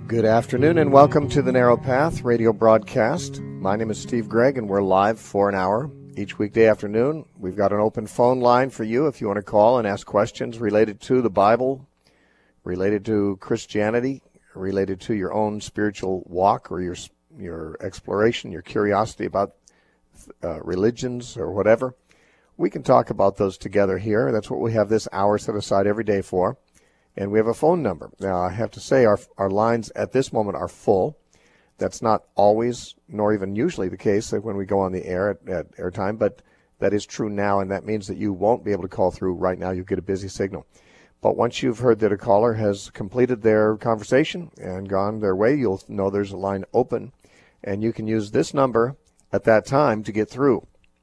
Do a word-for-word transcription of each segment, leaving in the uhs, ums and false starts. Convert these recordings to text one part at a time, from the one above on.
Good afternoon and welcome to the Narrow Path radio broadcast. My name is Steve Gregg and we're live for an hour each weekday afternoon. We've got an open phone line for you if you want to call and ask questions related to the Bible, related to Christianity, related to your own spiritual walk or your your exploration, your curiosity about uh, religions or whatever. We can talk about those together here. That's what we have this hour set aside every day for. And we have a phone number. Now, I have to say our our lines at this moment are full. That's not always, nor even usually the case when we go on the air at, at airtime, but that is true now, and that means that you won't be able to call through right now. You get a busy signal. But once you've heard that a caller has completed their conversation and gone their way, you'll know there's a line open, and you can use this number at that time to get through.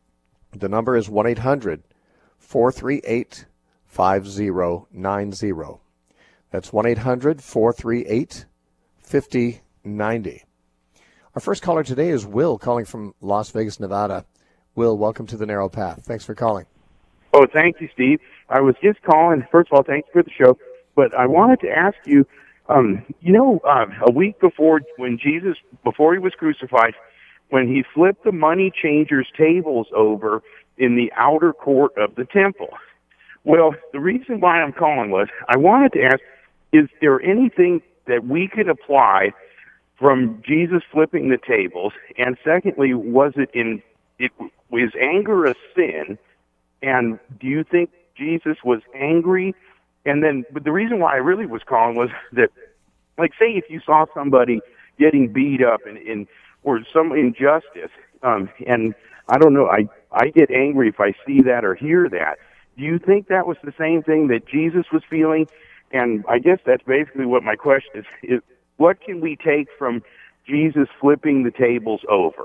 The number is one eight hundred four three eight five zero nine zero. That's one eight hundred four three eight five zero nine zero. Our first caller today is Will, calling from Las Vegas, Nevada. Will, welcome to the Narrow Path. Thanks for calling. Oh, thank you, Steve. I was just calling. First of all, thanks for the show. But I wanted to ask you, um, you know, uh, a week before when Jesus, before he was crucified, when he flipped the money changers' tables over in the outer court of the temple. Well, the reason why I'm calling was I wanted to ask, is there anything that we could apply from Jesus flipping the tables? And secondly, was it in, it, was anger a sin? And do you think Jesus was angry? And then, but the reason why I really was calling was that, like, say if you saw somebody getting beat up and, and or some injustice, um, and I don't know, I, I get angry if I see that or hear that. Do you think that was the same thing that Jesus was feeling? And I guess that's basically what my question is, is what can we take from Jesus flipping the tables over?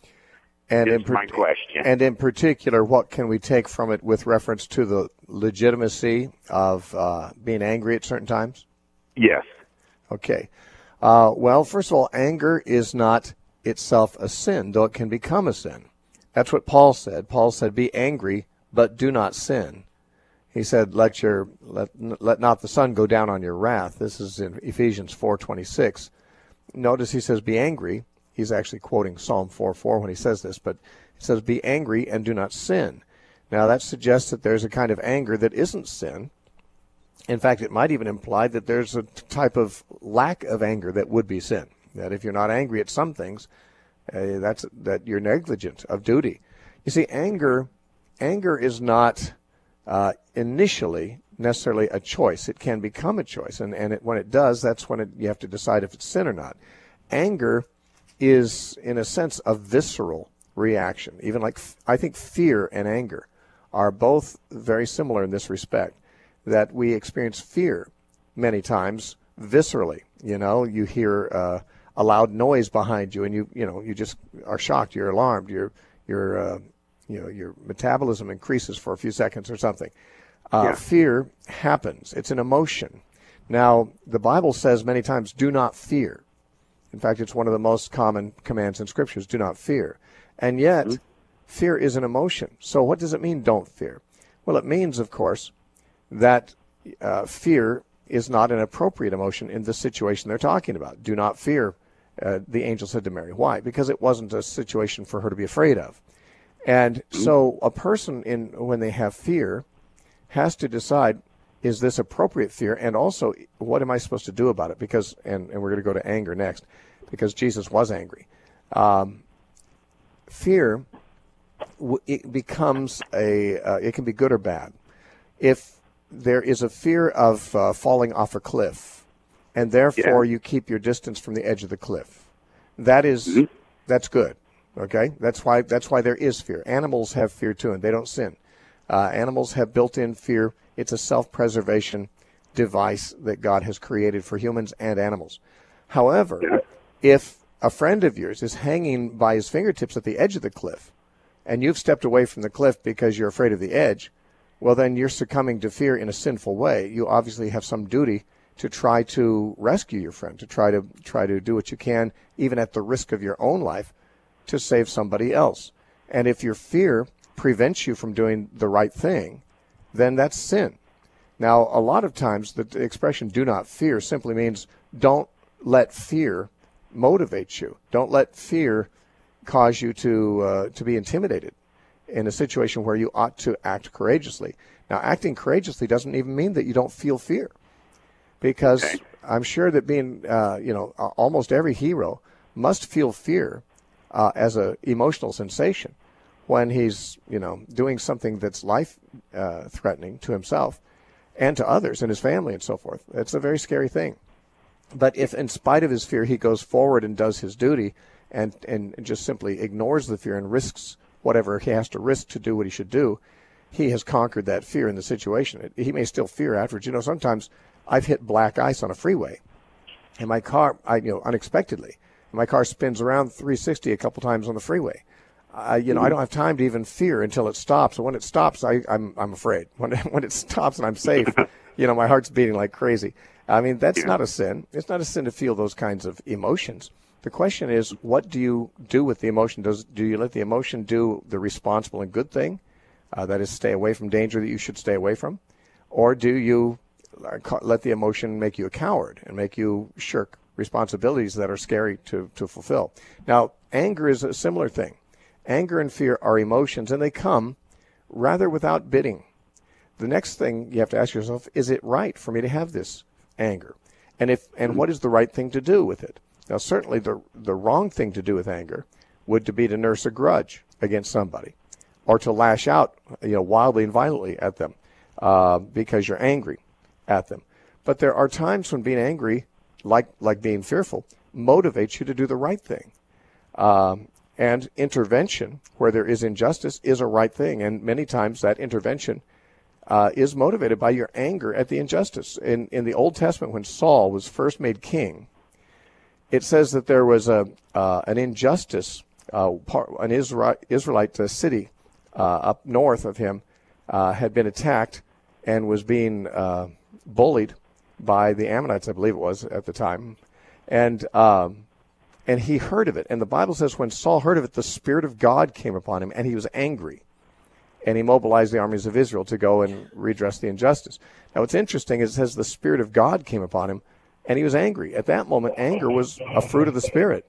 And is in per- my question. And in particular, what can we take from it with reference to the legitimacy of uh, being angry at certain times? Yes. Okay. Uh, well, first of all, anger is not itself a sin, though it can become a sin. That's what Paul said. Paul said, be angry, but do not sin. He said, let your let, let not the sun go down on your wrath. This is in Ephesians four twenty-six. Notice he says, be angry. He's actually quoting Psalm four four when he says this, but he says, be angry and do not sin. Now, that suggests that there's a kind of anger that isn't sin. In fact, it might even imply that there's a type of lack of anger that would be sin, that if you're not angry at some things, uh, that's that you're negligent of duty. You see, anger, anger is not uh, initially necessarily a choice. It can become a choice, and, and it, when it does, that's when it, you have to decide if it's sin or not. Anger is, in a sense, a visceral reaction. Even like, I think fear and anger are both very similar in this respect, that we experience fear many times viscerally. You know, you hear uh, a loud noise behind you, and you, you know, you just are shocked. You're alarmed. You're, you're, uh, you know, your metabolism increases for a few seconds or something. Uh, yeah. Fear happens. It's an emotion. Now, the Bible says many times, do not fear. In fact, it's one of the most common commands in Scriptures, do not fear. And yet, mm-hmm. fear is an emotion. So what does it mean, don't fear? Well, it means, of course, that uh, fear is not an appropriate emotion in the situation they're talking about. Do not fear, uh, the angel said to Mary. Why? Because it wasn't a situation for her to be afraid of. And mm-hmm. so a person, in when they have fear, has to decide, is this appropriate fear? And also, what am I supposed to do about it? Because, and, and we're going to go to anger next, because Jesus was angry. Um, fear, it becomes a, uh, it can be good or bad. If there is a fear of uh, falling off a cliff, and therefore yeah. you keep your distance from the edge of the cliff, that is, mm-hmm. that's good. Okay? That's why, that's why there is fear. Animals have fear too, and they don't sin. Uh, animals have built-in fear. It's a self-preservation device that God has created for humans and animals. However, yeah. if a friend of yours is hanging by his fingertips at the edge of the cliff, and you've stepped away from the cliff because you're afraid of the edge, well, then you're succumbing to fear in a sinful way. You obviously have some duty to try to rescue your friend, to try to try to do what you can, even at the risk of your own life, to save somebody else. And if your fear prevents you from doing the right thing, then that's sin. Now, a lot of times the expression "do not fear" simply means don't let fear motivate you. Don't let fear cause you to uh, to be intimidated in a situation where you ought to act courageously. Now, acting courageously doesn't even mean that you don't feel fear, because Okay. I'm sure that being, uh, you know, almost every hero must feel fear uh, as an emotional sensation when he's, you know, doing something that's life-threatening uh, to himself and to others and his family and so forth. It's a very scary thing. But if, in spite of his fear, he goes forward and does his duty and, and just simply ignores the fear and risks whatever he has to risk to do what he should do, he has conquered that fear in the situation. It, he may still fear afterwards. You know, sometimes I've hit black ice on a freeway, and my car, I you know, unexpectedly, my car spins around three sixty a couple times on the freeway. Uh, you know, I don't have time to even fear until it stops. And when it stops, I, I'm I'm afraid. When when it stops and I'm safe, you know, my heart's beating like crazy. I mean, that's Yeah. not a sin. It's not a sin to feel those kinds of emotions. The question is, what do you do with the emotion? Does do you let the emotion do the responsible and good thing, uh, that is, stay away from danger that you should stay away from, or do you let the emotion make you a coward and make you shirk responsibilities that are scary to, to fulfill? Now, anger is a similar thing. Anger and fear are emotions, and they come rather without bidding. The next thing you have to ask yourself, is it right for me to have this anger? And if and what is the right thing to do with it? Now, certainly the the wrong thing to do with anger would to be to nurse a grudge against somebody, or to lash out, you know, wildly and violently at them uh, because you're angry at them. But there are times when being angry, like like being fearful, motivates you to do the right thing. Um, and intervention, where there is injustice, is a right thing. And many times that intervention uh, is motivated by your anger at the injustice. In in the Old Testament, when Saul was first made king, it says that there was a uh, an injustice. Uh, part, an Israel, Israelite uh, city uh, up north of him uh, had been attacked and was being uh, bullied by the Ammonites, I believe it was at the time, and um, and he heard of it. And the Bible says when Saul heard of it, the Spirit of God came upon him, and he was angry, and he mobilized the armies of Israel to go and redress the injustice. Now, what's interesting is it says the Spirit of God came upon him, and he was angry. At that moment, anger was a fruit of the Spirit.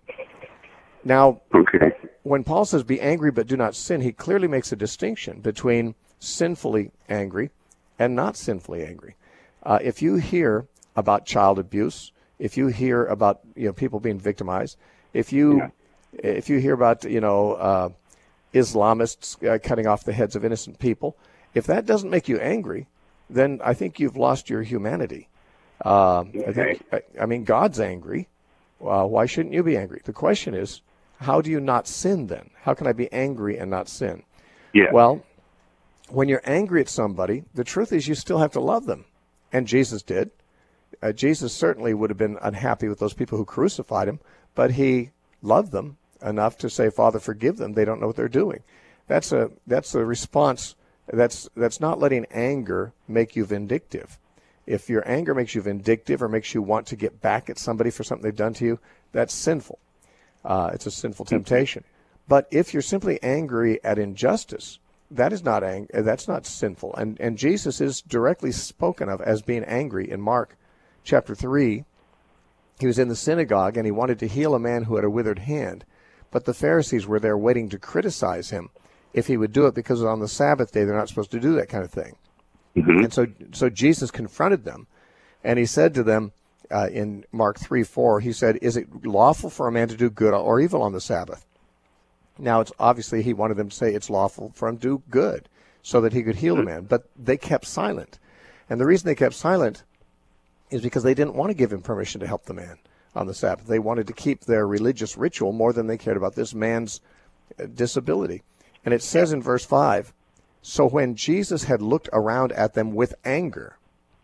Now, Okay. when Paul says be angry but do not sin, he clearly makes a distinction between sinfully angry and not sinfully angry. Uh, if you hear about child abuse, if you hear about, you know, people being victimized, if you Yeah. if you hear about, you know, uh, Islamists uh, cutting off the heads of innocent people, if that doesn't make you angry, then I think you've lost your humanity. Uh, I think, I, I mean, God's angry. Uh, why shouldn't you be angry? The question is, how do you not sin then? How can I be angry and not sin? Yeah. Well, when you're angry at somebody, the truth is you still have to love them. And Jesus did. Uh, Jesus certainly would have been unhappy with those people who crucified him, but he loved them enough to say, Father, forgive them. They don't know what they're doing. That's a that's a response. That's that's not letting anger make you vindictive. If your anger makes you vindictive or makes you want to get back at somebody for something they've done to you, that's sinful. Uh, it's a sinful temptation. But if you're simply angry at injustice, that is not ang- that's not sinful. And and Jesus is directly spoken of as being angry in Mark chapter three. He was in the synagogue and he wanted to heal a man who had a withered hand, but the Pharisees were there waiting to criticize him if he would do it, because on the Sabbath day they're not supposed to do that kind of thing. Mm-hmm. And so so Jesus confronted them, and he said to them uh, in Mark three four, he said, is it lawful for a man to do good or evil on the Sabbath? Now, it's obviously he wanted them to say it's lawful for him to do good so that he could heal the man, but they kept silent. And the reason they kept silent is because they didn't want to give him permission to help the man on the Sabbath. They wanted to keep their religious ritual more than they cared about this man's disability. And it says in verse five, so when Jesus had looked around at them with anger,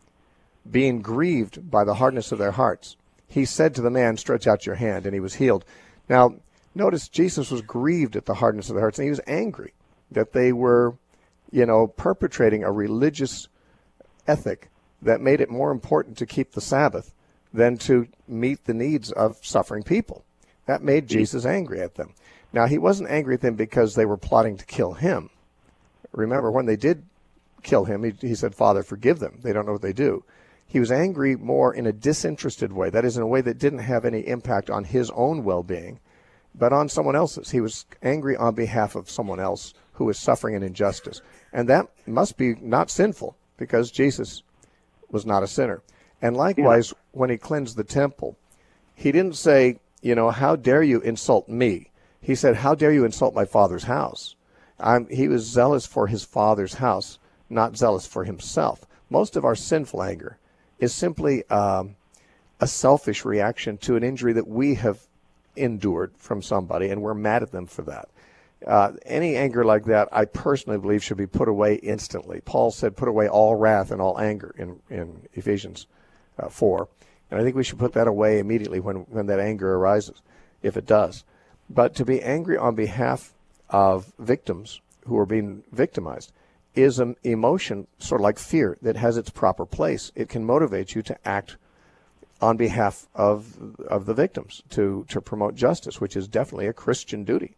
being grieved by the hardness of their hearts, he said to the man, stretch out your hand, and he was healed. Now, notice Jesus was grieved at the hardness of their hearts, and he was angry that they were, you know, perpetrating a religious ethic that made it more important to keep the Sabbath than to meet the needs of suffering people. That made Jesus angry at them. Now, he wasn't angry at them because they were plotting to kill him. Remember, when they did kill him, he, he said, Father, forgive them. They don't know what they do. He was angry more in a disinterested way, that is, in a way that didn't have any impact on his own well-being, but on someone else's. He was angry on behalf of someone else who was suffering an injustice. And that must be not sinful, because Jesus was not a sinner. And likewise, yeah. when he cleansed the temple, he didn't say, you know, how dare you insult me? He said, how dare you insult my Father's house? I'm, he was zealous for his Father's house, not zealous for himself. Most of our sinful anger is simply um, a selfish reaction to an injury that we have endured from somebody, and we're mad at them for that. Uh, any anger like that, I personally believe, should be put away instantly. Paul said, put away all wrath and all anger in, in Ephesians uh, four. And I think we should put that away immediately when, when that anger arises, if it does. But to be angry on behalf of victims who are being victimized is an emotion, sort of like fear, that has its proper place. It can motivate you to act on behalf of of the victims, to, to promote justice, which is definitely a Christian duty.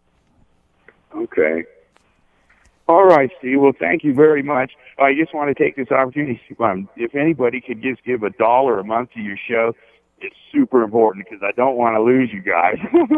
Okay. All right, Steve. Well, thank you very much. I just want to take this opportunity. Um, if anybody could just give a dollar a month to your show, it's super important because I don't want to lose you guys.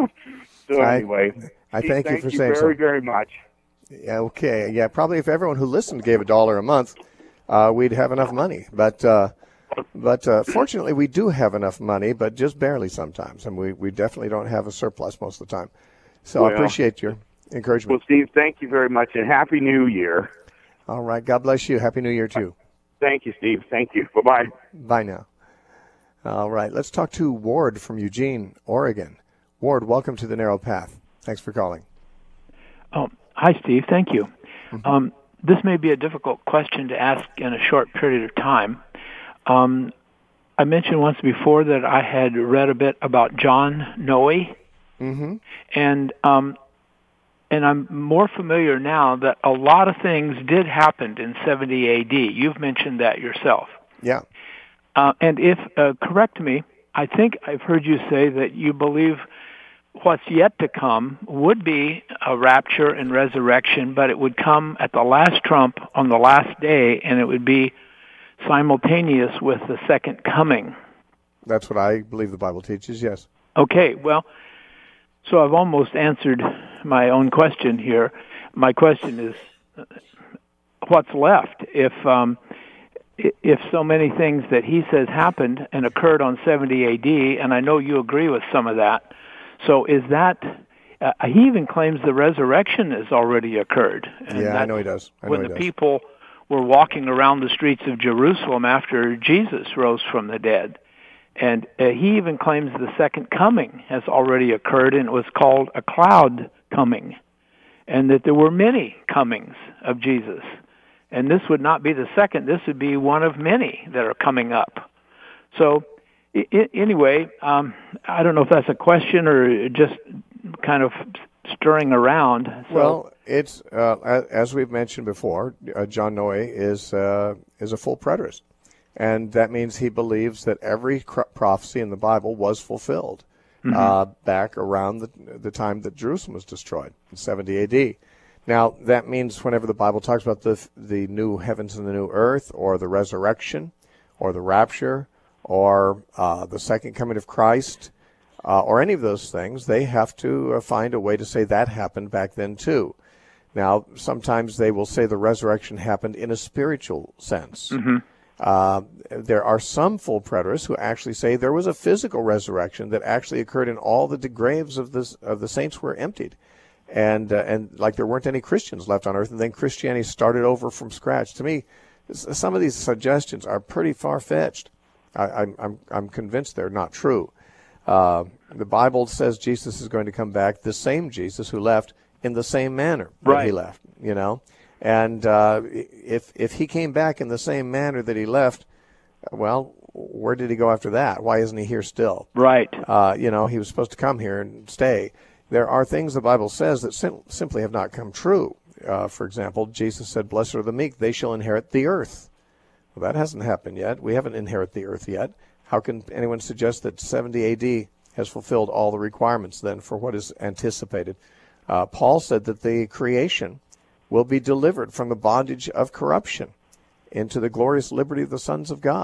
so I, anyway, I Steve, thank you thank for you saying very, so. very much. Yeah, okay. Yeah, probably if everyone who listened gave a dollar a month, uh, we'd have enough money. But uh, but uh, fortunately, we do have enough money, but just barely sometimes, and we, we definitely don't have a surplus most of the time. So well, I appreciate your encouragement. Well, Steve, thank you very much, and Happy New Year. All right. God bless you. Happy New Year, too. Thank you, Steve. Thank you. Bye-bye. Bye now. All right. Let's talk to Ward from Eugene, Oregon. Ward, welcome to The Narrow Path. Thanks for calling. Oh, hi, Steve. Thank you. Mm-hmm. Um, this may be a difficult question to ask in a short period of time. Um, I mentioned once before that I had read a bit about John Noe, mm-hmm. and um, and I'm more familiar now that a lot of things did happen in seventy A D. You've mentioned that yourself. Yeah. Uh, and if, uh, correct me, I think I've heard you say that you believe what's yet to come would be a rapture and resurrection, but it would come at the last trump on the last day, and it would be simultaneous with the second coming. That's what I believe the Bible teaches, yes. Okay, well, so I've almost answered my own question here. My question is, what's left? If um, if so many things that he says happened and occurred on seventy A D, and I know you agree with some of that, so is that, uh, he even claims the resurrection has already occurred. And yeah, I know he does. I know when he the does. people were walking around the streets of Jerusalem after Jesus rose from the dead. And uh, he even claims the second coming has already occurred, and it was called a cloud coming, and that there were many comings of Jesus. And this would not be the second. This would be one of many that are coming up. So I- anyway, um, I don't know if that's a question or just kind of stirring around. So, well, it's uh, as we've mentioned before, uh, John Noe is uh, is a full preterist. And that means he believes that every cr- prophecy in the Bible was fulfilled mm-hmm. uh, back around the, the time that Jerusalem was destroyed, in seventy A D. Now, that means whenever the Bible talks about the the new heavens and the new earth, or the resurrection, or the rapture, or uh, the second coming of Christ, uh, or any of those things, they have to uh, find a way to say that happened back then too. Now, sometimes they will say the resurrection happened in a spiritual sense. Mm-hmm. Uh, there are some full preterists who actually say there was a physical resurrection that actually occurred, and all the graves of the of the saints were emptied, and uh, and like there weren't any Christians left on earth, and then Christianity started over from scratch. To me, some of these suggestions are pretty far fetched. I'm I'm I'm convinced they're not true. Uh, the Bible says Jesus is going to come back, the same Jesus who left, in the same manner that right. he left. You know. And uh, if if he came back in the same manner that he left, well, where did he go after that? Why isn't he here still? Right. Uh, you know, he was supposed to come here and stay. There are things the Bible says that sim- simply have not come true. Uh, for example, Jesus said, "Blessed are the meek; they shall inherit the earth." Well, that hasn't happened yet. We haven't inherited the earth yet. How can anyone suggest that seventy A D has fulfilled all the requirements then for what is anticipated? Uh, Paul said that the creation will be delivered from the bondage of corruption into the glorious liberty of the sons of God.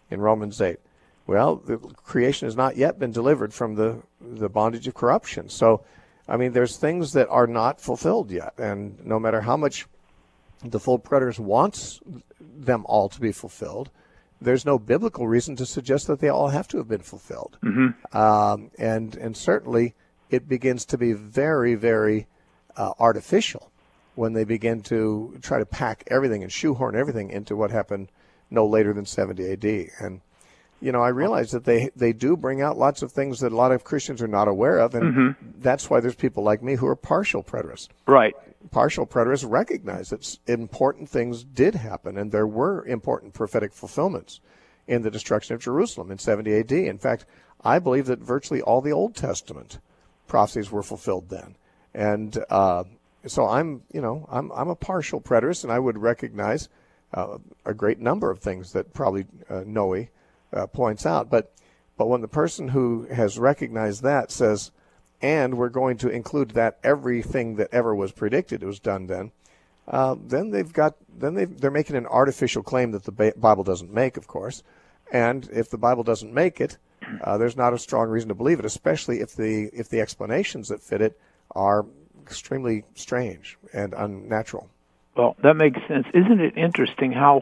in Romans eight. Well, the creation has not yet been delivered from the, the bondage of corruption. So, I mean, there's things that are not fulfilled yet. And no matter how much the full preterist wants them all to be fulfilled, there's no biblical reason to suggest that they all have to have been fulfilled. Mm-hmm. Um, and, and certainly it begins to be very, very uh, artificial when they begin to try to pack everything and shoehorn everything into what happened no later than seventy A D. And you know, I realize that they they do bring out lots of things that a lot of Christians are not aware of, and mm-hmm. that's why there's people like me who are partial preterists. Right. Partial preterists recognize that important things did happen, and there were important prophetic fulfillments in the destruction of Jerusalem in seventy A D. In fact, I believe that virtually all the Old Testament prophecies were fulfilled then. And uh, so I'm, you know, I'm I'm a partial preterist, and I would recognize uh, a great number of things that probably uh, Noe Uh, points out, but but when the person who has recognized that says, and we're going to include that everything that ever was predicted was done then, uh, then they've got then they they're making an artificial claim that the Bible doesn't make, of course, and if the Bible doesn't make it, uh, there's not a strong reason to believe it, especially if the if the explanations that fit it are extremely strange and unnatural. Well, that makes sense. Isn't it interesting how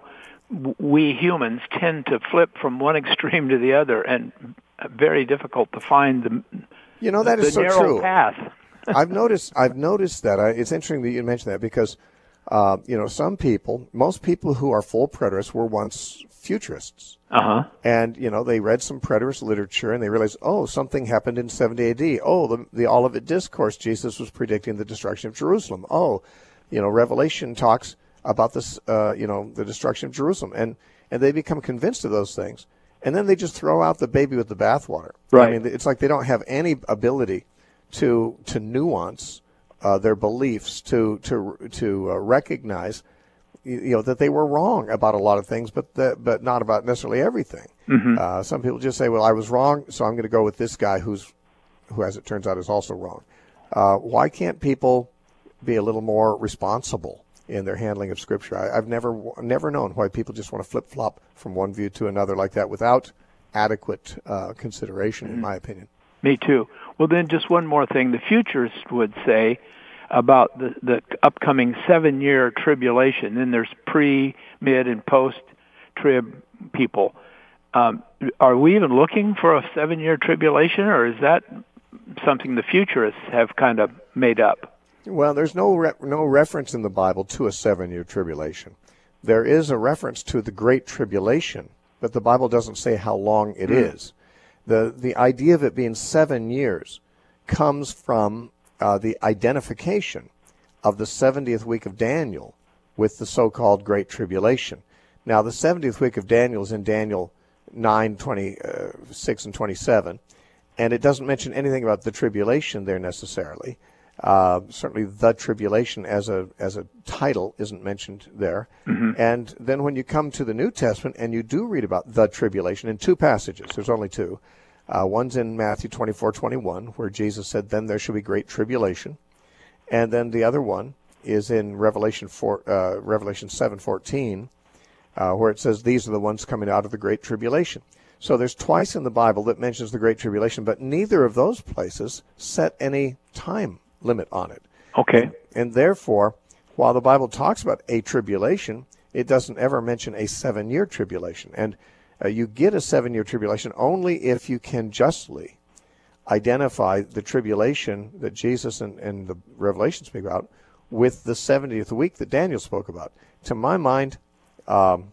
we humans tend to flip from one extreme to the other, and very difficult to find the you know that the is so narrow true. path. I've noticed I've noticed that. I, it's interesting that you mentioned that because uh, you know some people, most people who are full preterists were once futurists, uh-huh. and you know they read some preterist literature and they realized, oh, something happened in seventy A D. Oh, the the Olivet Discourse, Jesus was predicting the destruction of Jerusalem. Oh, you know Revelation talks about this, uh, you know, the destruction of Jerusalem, and and they become convinced of those things, and then they just throw out the baby with the bathwater. Right. I mean, it's like they don't have any ability to to nuance uh, their beliefs, to to to uh, recognize, you know, that they were wrong about a lot of things, but the, but not about necessarily everything. Mm-hmm. Uh, some people just say, well, I was wrong, so I'm going to go with this guy who's who, as it turns out, is also wrong. Uh, why can't people be a little more responsible in their handling of Scripture? I, I've never never known why people just want to flip-flop from one view to another like that without adequate uh, consideration, in my opinion. Me too. Well, then just one more thing. The futurists would say about the, the upcoming seven-year tribulation, then there's pre, mid, and post-trib people. Um, are we even looking for a seven-year tribulation, or is that something the futurists have kind of made up? Well, there's no re- no reference in the Bible to a seven-year tribulation. There is a reference to the Great Tribulation, but the Bible doesn't say how long it mm. is. The the idea of it being seven years comes from uh, the identification of the seventieth week of Daniel with the so-called Great Tribulation. Now, the seventieth week of Daniel is in Daniel nine, twenty-six, and twenty-seven, and it doesn't mention anything about the tribulation there necessarily. Uh, certainly, the tribulation as a as a title isn't mentioned there. Mm-hmm. And then when you come to the New Testament and you do read about the tribulation in two passages, there's only two. Uh, one's in Matthew twenty-four twenty-one, where Jesus said, "Then there shall be great tribulation," and then the other one is in Revelation four, uh, Revelation seven fourteen, uh, where it says, "These are the ones coming out of the great tribulation." So there's twice in the Bible that mentions the great tribulation, but neither of those places set any time limit on it. Okay. And, and therefore, while the Bible talks about a tribulation, it doesn't ever mention a seven-year tribulation. And uh, you get a seven-year tribulation only if you can justly identify the tribulation that Jesus and, and the Revelation speak about with the seventieth week that Daniel spoke about. To my mind, um,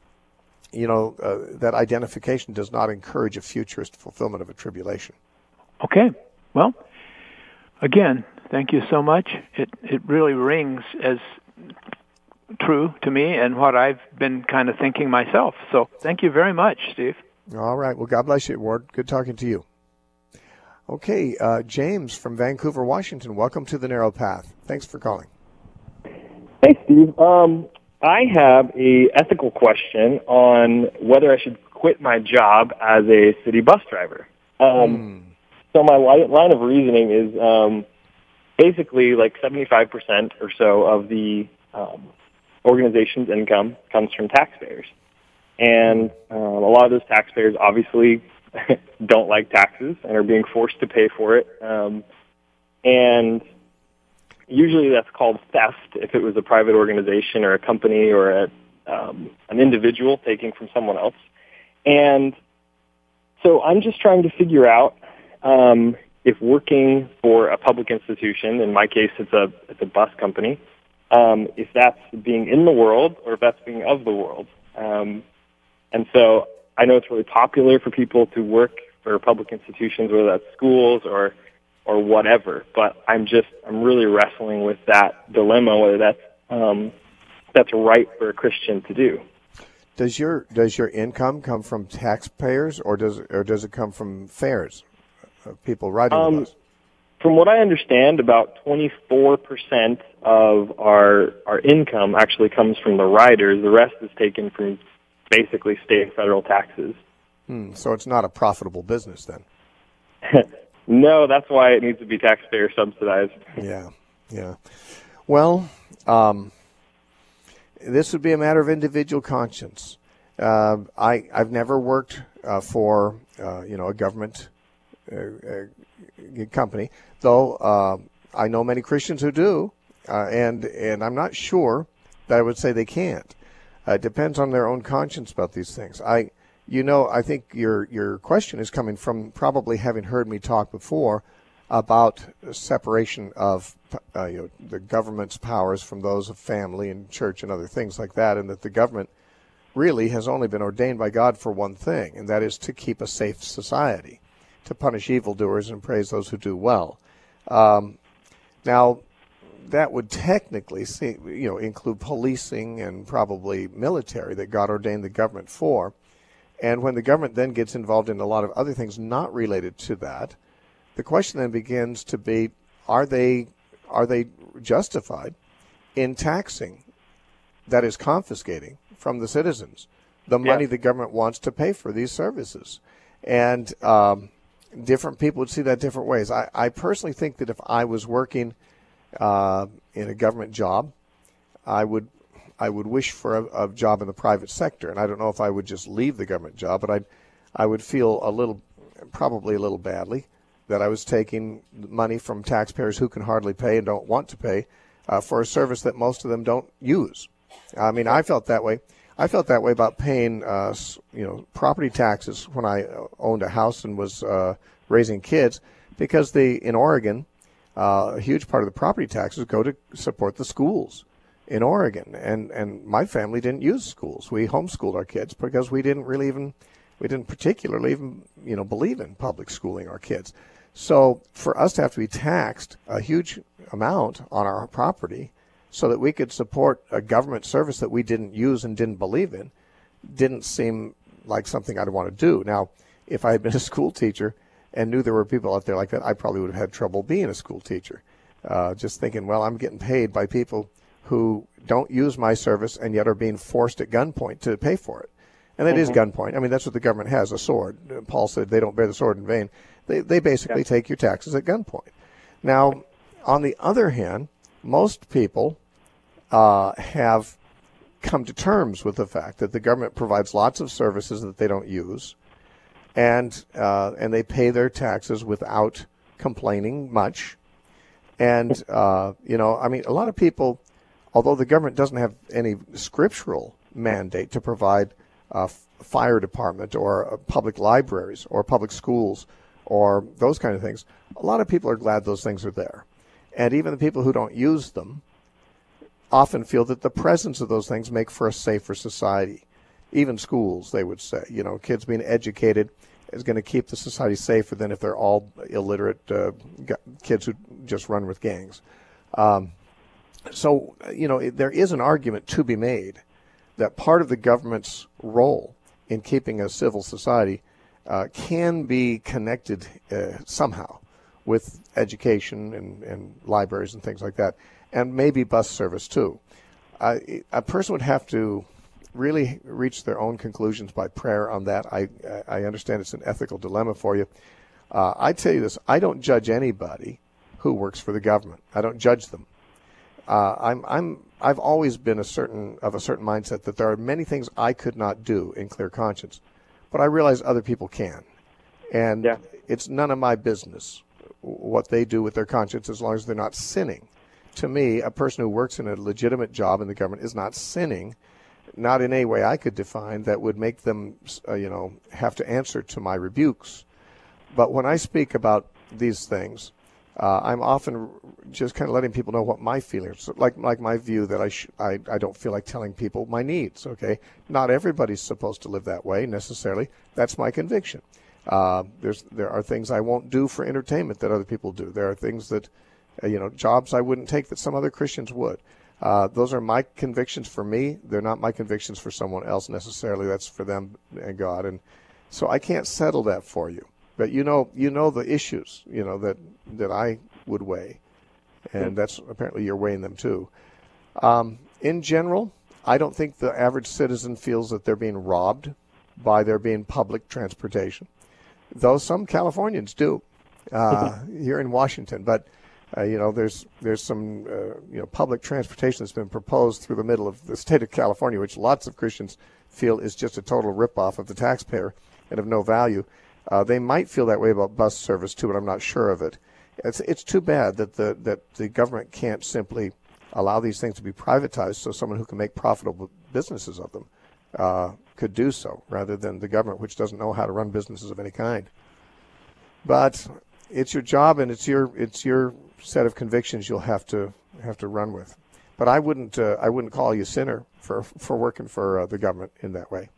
you know, uh, that identification does not encourage a futurist fulfillment of a tribulation. Okay. Well, again, thank you so much. It it really rings as true to me and what I've been kind of thinking myself. So thank you very much, Steve. All right. Well, God bless you, Ward. Good talking to you. Okay, uh, James from Vancouver, Washington. Welcome to the Narrow Path. Thanks for calling. Hey, Steve. Um, I have a ethical question on whether I should quit my job as a city bus driver. Um, mm. So my line of reasoning is um, basically like seventy-five percent or so of the um, organization's income comes from taxpayers. And um, a lot of those taxpayers obviously don't like taxes and are being forced to pay for it. Um, and usually that's called theft if it was a private organization or a company or a, um, an individual taking from someone else. And so I'm just trying to figure out um, if working for a public institution, in my case it's a, it's a bus company, um, if that's being in the world or if that's being of the world. Um, and so I know it's really popular for people to work for public institutions, whether that's schools or or whatever. But I'm just I'm really wrestling with that dilemma, whether that's um, that's right for a Christian to do. Does your does your income come from taxpayers, or does or does it come from fares, of people riding Um, the bus? From what I understand, about twenty-four percent of our our income actually comes from the riders. The rest is taken from basically state and federal taxes. Hmm, so it's not a profitable business then. No, that's why it needs to be taxpayer subsidized. Yeah, yeah. Well, um, this would be a matter of individual conscience. Uh, I I've never worked uh, for uh, you know a government uh, uh, company, though uh, I know many Christians who do, uh, and and I'm not sure that I would say they can't. Uh, it depends on their own conscience about these things. I, you know, I think your your question is coming from probably having heard me talk before about separation of uh, you know, the government's powers from those of family and church and other things like that, and that the government really has only been ordained by God for one thing, and that is to keep a safe society, to punish evildoers and praise those who do well. Um, now, that would technically, see, you know, include policing and probably military that God ordained the government for. And when the government then gets involved in a lot of other things not related to that, the question then begins to be: Are they are they justified in taxing, that is, confiscating from the citizens the money Yeah. the government wants to pay for these services? And um, different people would see that different ways. I, I personally think that if I was working Uh, in a government job, I would I would wish for a, a job in the private sector, and I don't know if I would just leave the government job, but I I would feel a little, probably a little badly, that I was taking money from taxpayers who can hardly pay and don't want to pay uh, for a service that most of them don't use. I mean, I felt that way. I felt that way about paying uh, you know property taxes when I owned a house and was uh, raising kids, because the in Oregon. Uh, a huge part of the property taxes go to support the schools in Oregon, and, and my family didn't use schools. We homeschooled our kids because we didn't really even, we didn't particularly even, you know, believe in public schooling our kids. So for us to have to be taxed a huge amount on our property so that we could support a government service that we didn't use and didn't believe in didn't seem like something I'd want to do. Now, if I had been a school teacher and knew there were people out there like that, I probably would have had trouble being a school teacher. Uh, just thinking, well, I'm getting paid by people who don't use my service and yet are being forced at gunpoint to pay for it. And that mm-hmm. is gunpoint. I mean, that's what the government has, a sword. Paul said they don't bear the sword in vain. They, they basically yeah. take your taxes at gunpoint. Now, on the other hand, most people uh, have come to terms with the fact that the government provides lots of services that they don't use, and uh, and they pay their taxes without complaining much. And, uh, you know, I mean, a lot of people, although the government doesn't have any scriptural mandate to provide a fire department or uh, public libraries or public schools or those kind of things, a lot of people are glad those things are there. And even the people who don't use them often feel that the presence of those things make for a safer society. Even schools, they would say, you know, kids being educated is going to keep the society safer than if they're all illiterate uh, kids who just run with gangs. Um, so, you know, there is an argument to be made that part of the government's role in keeping a civil society uh, can be connected uh, somehow with education and, and libraries and things like that, and maybe bus service too. Uh, a person would have to really reach their own conclusions by prayer on that. I I understand it's an ethical dilemma for you. Uh, I tell you this, I don't judge anybody who works for the government. I don't judge them. Uh, I'm, I'm, I've always been a certain of a certain mindset that there are many things I could not do in clear conscience, but I realize other people can, and Yeah. it's none of my business what they do with their conscience as long as they're not sinning. To me, a person who works in a legitimate job in the government is not sinning, not in any way I could define that would make them, uh, you know, have to answer to my rebukes. But when I speak about these things, uh, I'm often just kind of letting people know what my feelings, like like my view that I, sh- I I don't feel like telling people my needs. Okay, not everybody's supposed to live that way necessarily. That's my conviction. Uh, there's there are things I won't do for entertainment that other people do. There are things that, uh, you know, jobs I wouldn't take that some other Christians would. Uh, those are my convictions for me. They're not my convictions for someone else necessarily. That's for them and God. And so I can't settle that for you. But you know, you know the issues, you know, that, that I would weigh. And that's apparently you're weighing them too. Um, in general, I don't think the average citizen feels that they're being robbed by there being public transportation, though some Californians do uh, here in Washington. But Uh, you know, there's there's some uh, you know public transportation that's been proposed through the middle of the state of California, which lots of Christians feel is just a total ripoff of the taxpayer and of no value. Uh, they might feel that way about bus service too, but I'm not sure of it. It's it's too bad that the that the government can't simply allow these things to be privatized, so someone who can make profitable businesses of them uh, could do so, rather than the government, which doesn't know how to run businesses of any kind. But it's your job, and it's your it's your set of convictions you'll have to have to run with. But I wouldn't uh, I wouldn't call you a sinner for for working for uh, the government in that way.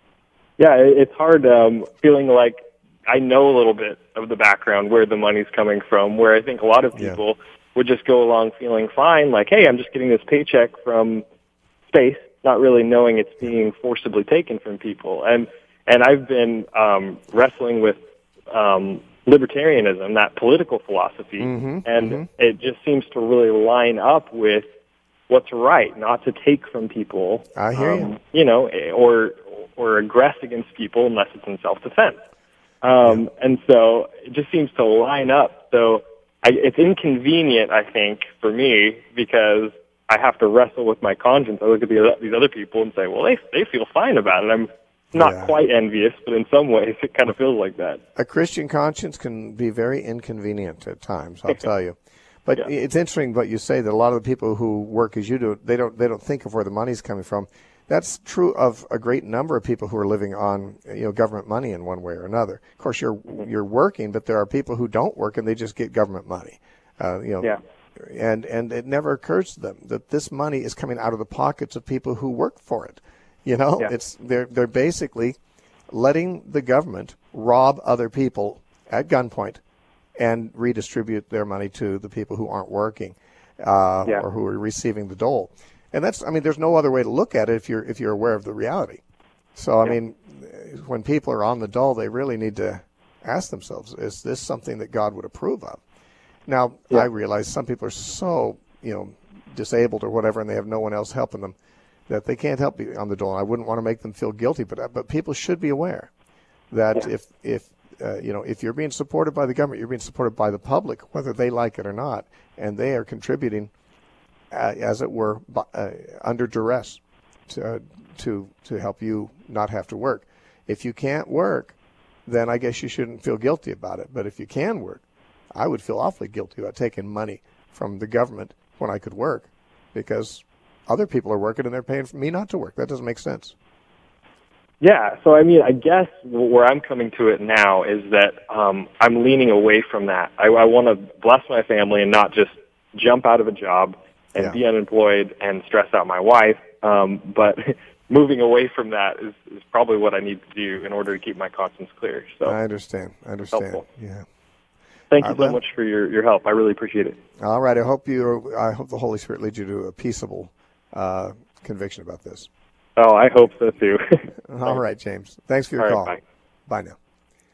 Yeah, it's hard um, feeling like I know a little bit of the background where the money's coming from, where I think a lot of people yeah. would just go along feeling fine, like, hey, I'm just getting this paycheck from space, not really knowing it's being forcibly taken from people. And and I've been um, wrestling with um, libertarianism, that political philosophy, mm-hmm, and mm-hmm. it just seems to really line up with what's right, not to take from people. I hear um, you. You know, or or aggress against people unless it's in self-defense. Um, yeah. And so it just seems to line up. So I, it's inconvenient, I think, for me, because I have to wrestle with my conscience. I look at the, these other people and say, well, they they feel fine about it. I'm not yeah. quite envious, but in some ways it kind of feels like that. A Christian conscience can be very inconvenient at times, I'll tell you. But yeah. it's interesting what you say, that a lot of the people who work as you do, they don't they don't think of where the money's coming from. That's true of a great number of people who are living on, you know, government money in one way or another. Of course, you're you're working, but there are people who don't work and they just get government money. Uh, you know, yeah. and and it never occurs to them that this money is coming out of the pockets of people who work for it. You know, yeah. it's they're they're basically letting the government rob other people at gunpoint and redistribute their money to the people who aren't working uh, yeah. or who are receiving the dole. And that's, I mean, there's no other way to look at it if you're if you're aware of the reality. So, I yeah. mean, when people are on the dole, they really need to ask themselves, is this something that God would approve of? Now, yeah. I realize some people are so, you know, disabled or whatever, and they have no one else helping them, that they can't help be on the dole. I wouldn't want to make them feel guilty, but but people should be aware that yeah. if if uh, you know if you're being supported by the government, you're being supported by the public, whether they like it or not, and they are contributing, uh, as it were, uh, under duress to uh, to to help you not have to work. If you can't work, then I guess you shouldn't feel guilty about it. But if you can work, I would feel awfully guilty about taking money from the government when I could work, because other people are working and they're paying for me not to work. That doesn't make sense. Yeah, so I mean, I guess where I'm coming to it now is that um, I'm leaning away from that. I, I want to bless my family and not just jump out of a job and yeah. be unemployed and stress out my wife. Um, but moving away from that is, is probably what I need to do in order to keep my conscience clear. So I understand. I understand. Helpful. Yeah. Thank you right, so well, much for your, your help. I really appreciate it. All right. I hope you. I hope the Holy Spirit leads you to a peaceable uh, conviction about this. Oh, I hope so too. All right, James. Thanks for your All call. right, bye. Bye now.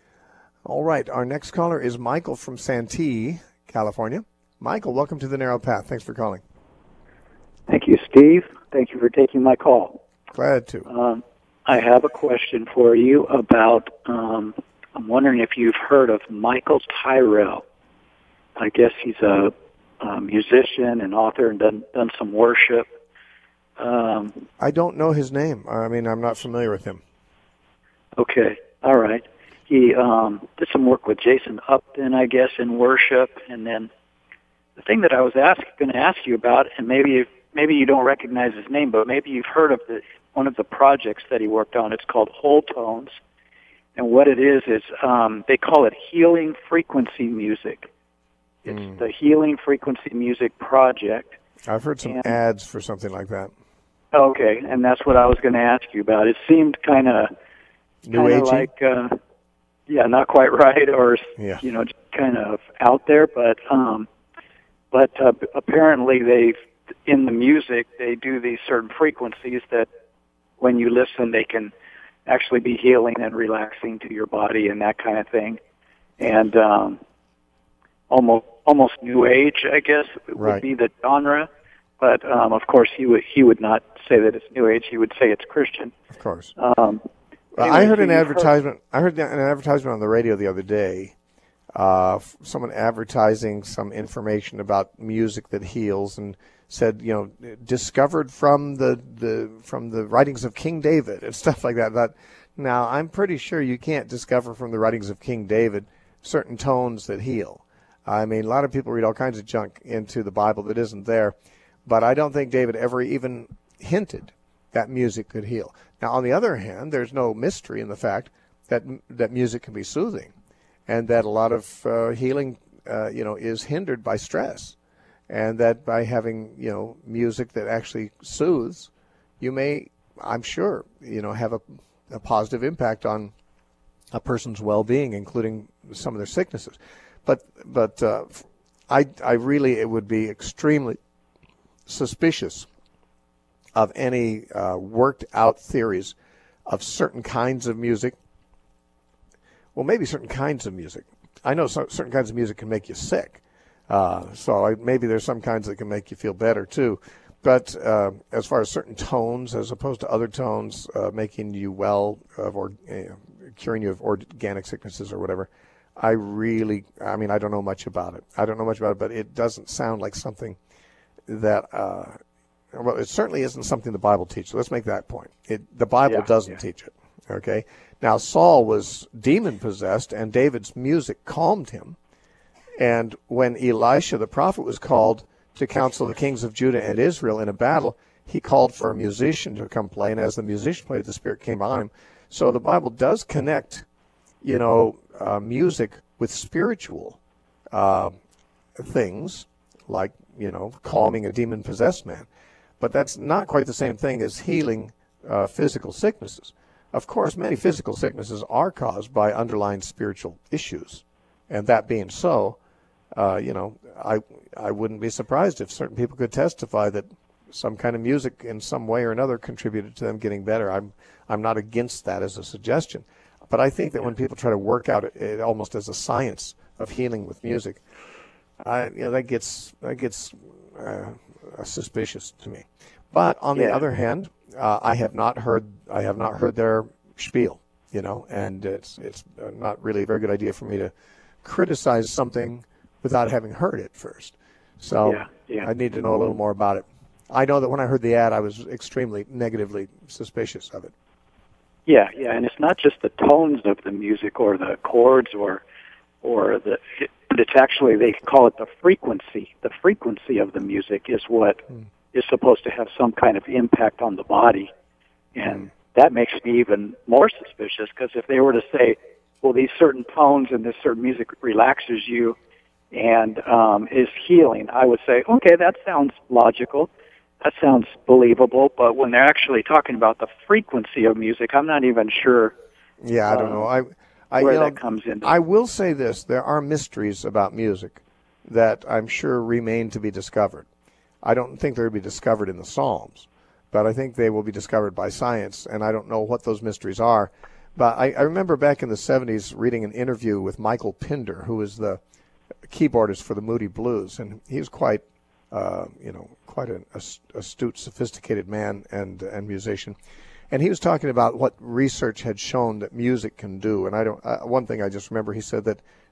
All right. Our next caller is Michael from Santee, California. Michael, welcome to the Narrow Path. Thanks for calling. Thank you, Steve. Thank you for taking my call. Glad to. Um, I have a question for you about, um, I'm wondering if you've heard of Michael Tyrrell. I guess he's a uh, musician and author and done done some worship. Um, I don't know his name. I mean, I'm not familiar with him. okay, all right. He um, did some work with Jason Upton, I guess, in worship. And then the thing that I was ask, going to ask you about, and maybe maybe you don't recognize his name, but maybe you've heard of the one of the projects that he worked on. It's called Whole Tones. And what it is is um, they call it healing frequency music. It's mm. the Healing Frequency Music Project. I've heard some and, ads for something like that. Okay, and that's what I was going to ask you about. It seemed kind of New Agey? like, uh, yeah, not quite right, or yeah. you know, just kind of out there. But um, but uh, apparently, they in the music they do these certain frequencies that when you listen, they can actually be healing and relaxing to your body and that kind of thing, and um, almost almost New Age, I guess, would right. be the genre. But um, of course, he would he would not say that it's New Age. He would say it's Christian. Of course. Um, anyway, I heard so an advertisement. Heard... I heard an advertisement on the radio the other day. Uh, someone advertising some information about music that heals, and said, you know, discovered from the, the from the writings of King David and stuff like that. That now, I'm pretty sure you can't discover from the writings of King David certain tones that heal. I mean, a lot of people read all kinds of junk into the Bible that isn't there, but I don't think David ever even hinted that music could heal. Now, on the other hand, there's no mystery in the fact that that music can be soothing, and that a lot of uh, healing, uh, you know, is hindered by stress. And that by having, you know, music that actually soothes, you may, I'm sure, you know, have a, a positive impact on a person's well-being, including some of their sicknesses. But but uh, I I really it would be extremely suspicious of any uh, worked-out theories of certain kinds of music. Well, maybe certain kinds of music. I know so, certain kinds of music can make you sick. Uh, so I, maybe there's some kinds that can make you feel better too. But uh, as far as certain tones, as opposed to other tones uh, making you well of or uh, curing you of organic sicknesses or whatever, I really, I mean, I don't know much about it. I don't know much about it, but it doesn't sound like something that, uh, well, it certainly isn't something the Bible teaches. Let's make that point. It, the Bible yeah, doesn't yeah. teach it. Okay. Now Saul was demon possessed, and David's music calmed him. And when Elisha the prophet was called to counsel the kings of Judah and Israel in a battle, he called for a musician to come play, and as the musician played, the Spirit came on him. So the Bible does connect, you know, uh, music with spiritual uh, things, like, you know, calming a demon-possessed man. But that's not quite the same thing as healing uh, physical sicknesses. Of course, many physical sicknesses are caused by underlying spiritual issues. And that being so, Uh, you know, I I wouldn't be surprised if certain people could testify that some kind of music in some way or another contributed to them getting better. I'm I'm not against that as a suggestion, but I think that when people try to work out it, it almost as a science of healing with music, I you know that gets that gets uh, suspicious to me. But on the yeah. other hand, uh, I have not heard I have not heard their spiel, you know, and it's it's not really a very good idea for me to criticize something without having heard it first. So yeah, yeah. I need to know a little more about it. I know that when I heard the ad, I was extremely negatively suspicious of it. Yeah, yeah, and it's not just the tones of the music or the chords or or the but it's actually, they call it the frequency. The frequency of the music is what mm. is supposed to have some kind of impact on the body. And mm. that makes me even more suspicious, because if they were to say, well, these certain tones and this certain music relaxes you and um, is healing, I would say, okay, that sounds logical. That sounds believable. But when they're actually talking about the frequency of music, I'm not even sure. Yeah, I don't uh, know. I, I, where you know, that comes in. I will say this. There are mysteries about music that I'm sure remain to be discovered. I don't think they'll be discovered in the Psalms, but I think they will be discovered by science, and I don't know what those mysteries are. But I, I remember back in the seventies reading an interview with Michael Pinder, who was the keyboardist for the Moody Blues, and he was quite, uh, you know, quite an astute, sophisticated man and and musician. And he was talking about what research had shown that music can do. And I don't. Uh, one thing I just remember, he said that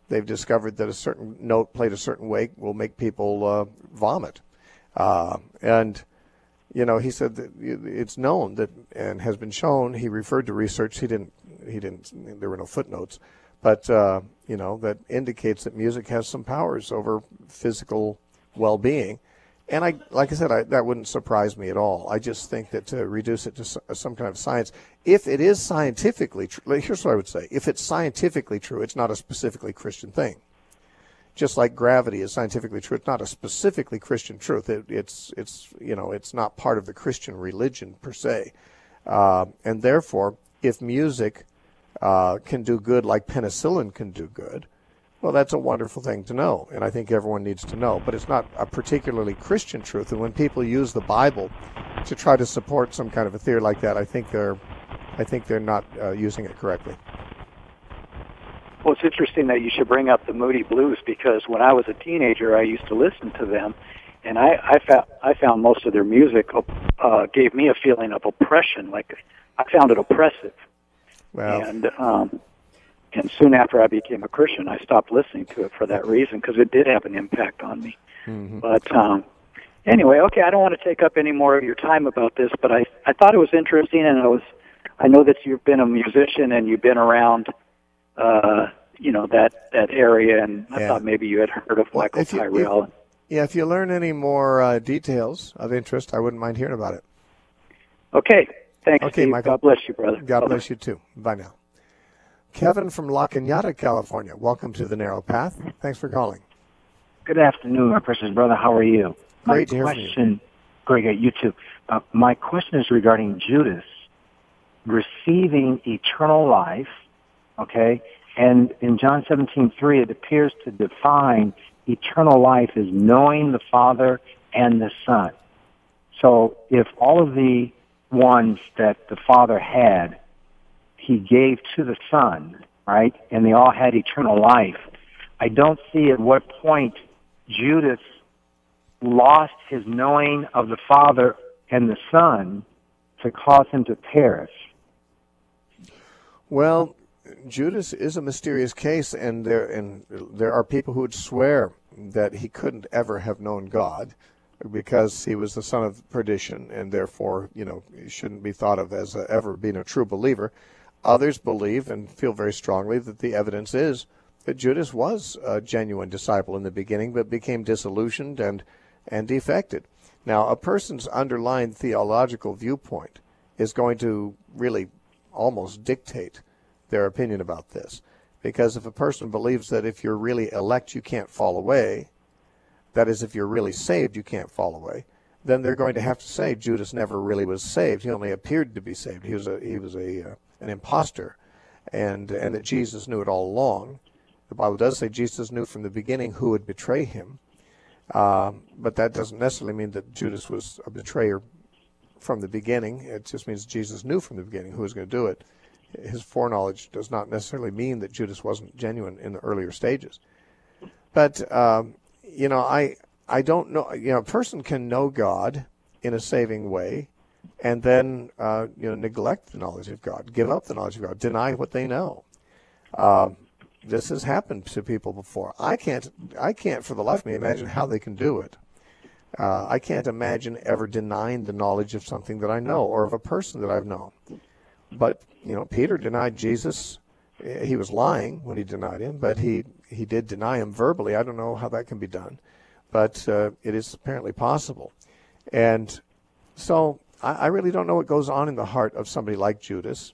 they've discovered that a certain note played a certain way will make people uh, vomit. Uh, and, you know, he said that it's known that, and has been shown, he referred to research, he didn't, he didn't, there were no footnotes, but, uh, you know, that indicates that music has some powers over physical well-being. And I, like I said, I, that wouldn't surprise me at all. I just think that to reduce it to some kind of science, if it is scientifically true, here's what I would say. If it's scientifically true, it's not a specifically Christian thing. Just like gravity is scientifically true, it's not a specifically Christian truth. It, it's, it's, you know, it's not part of the Christian religion per se. Uh, and therefore, if music uh, can do good like penicillin can do good, well, that's a wonderful thing to know, and I think everyone needs to know. But it's not a particularly Christian truth, and when people use the Bible to try to support some kind of a theory like that, I think they're, I think they're not uh, using it correctly. Well, it's interesting that you should bring up the Moody Blues, because when I was a teenager, I used to listen to them, and I, I found I found most of their music uh, gave me a feeling of oppression. Like I found it oppressive, well, and. Um, And soon after I became a Christian, I stopped listening to it for that reason, because it did have an impact on me. Mm-hmm. But um, anyway, okay, I don't want to take up any more of your time about this, but I, I thought it was interesting, and I was I know that you've been a musician and you've been around, uh, you know, that, that area, and I yeah. thought maybe you had heard of Michael well, Tyrrell. If, yeah, if you learn any more uh, details of interest, I wouldn't mind hearing about it. Okay, thanks, okay, Steve. Michael. God bless you, brother. God Bye-bye. bless you, too. Bye now. Kevin from La Cañada, California. Welcome to the Narrow Path. Thanks for calling. Good afternoon, my precious brother. How are you? Great my to hear question, from you. Great, great. You too. Uh, my question is regarding Judas receiving eternal life, okay? And in John seventeen three, it appears to define eternal life as knowing the Father and the Son. So if all of the ones that the Father had, he gave to the Son, right? And they all had eternal life. I don't see at what point Judas lost his knowing of the Father and the Son to cause him to perish. Well, Judas is a mysterious case, and there and there are people who would swear that he couldn't ever have known God because he was the son of perdition, and therefore, you know, he shouldn't be thought of as a, ever being a true believer. Others believe and feel very strongly that the evidence is that Judas was a genuine disciple in the beginning, but became disillusioned and, and defected. Now, a person's underlying theological viewpoint is going to really almost dictate their opinion about this. Because if a person believes that if you're really elect, you can't fall away, that is, if you're really saved, you can't fall away, then they're going to have to say Judas never really was saved. He only appeared to be saved. He was a, he was a, uh, an imposter, and and that Jesus knew it all along. The Bible does say Jesus knew from the beginning who would betray him, uh, but that doesn't necessarily mean that Judas was a betrayer from the beginning. It just means Jesus knew from the beginning who was going to do it. His foreknowledge does not necessarily mean that Judas wasn't genuine in the earlier stages. But um, you know, I I don't know. You know, a person can know God in a saving way, and then uh, you know, neglect the knowledge of God, give up the knowledge of God, deny what they know. Uh, this has happened to people before. I can't, I can't for the life of me imagine how they can do it. Uh, I can't imagine ever denying the knowledge of something that I know or of a person that I've known. But you know, Peter denied Jesus. He was lying when he denied him, but he, he did deny him verbally. I don't know how that can be done, but uh, it is apparently possible. And so I, I really don't know what goes on in the heart of somebody like Judas.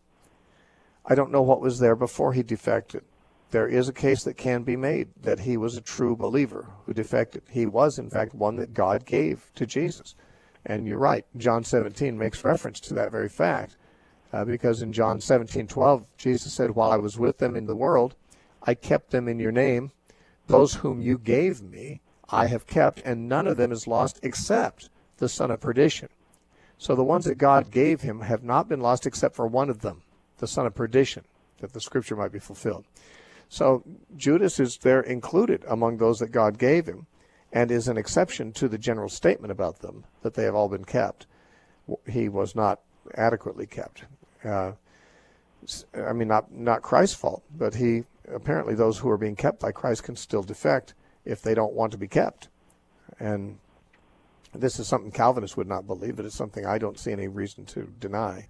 I don't know what was there before he defected. There is a case that can be made that he was a true believer who defected. He was, in fact, one that God gave to Jesus. And you're right, John seventeen makes reference to that very fact. Uh, because in John seventeen twelve, Jesus said, while I was with them in the world, I kept them in your name. Those whom you gave me, I have kept, and none of them is lost except the son of perdition. So the ones that God gave him have not been lost except for one of them, the son of perdition, that the scripture might be fulfilled. So Judas is there included among those that God gave him, and is an exception to the general statement about them, that they have all been kept. He was not adequately kept. Uh, I mean, not not Christ's fault, but he apparently those who are being kept by Christ can still defect if they don't want to be kept. And this is something Calvinists would not believe, but it's something I don't see any reason to deny.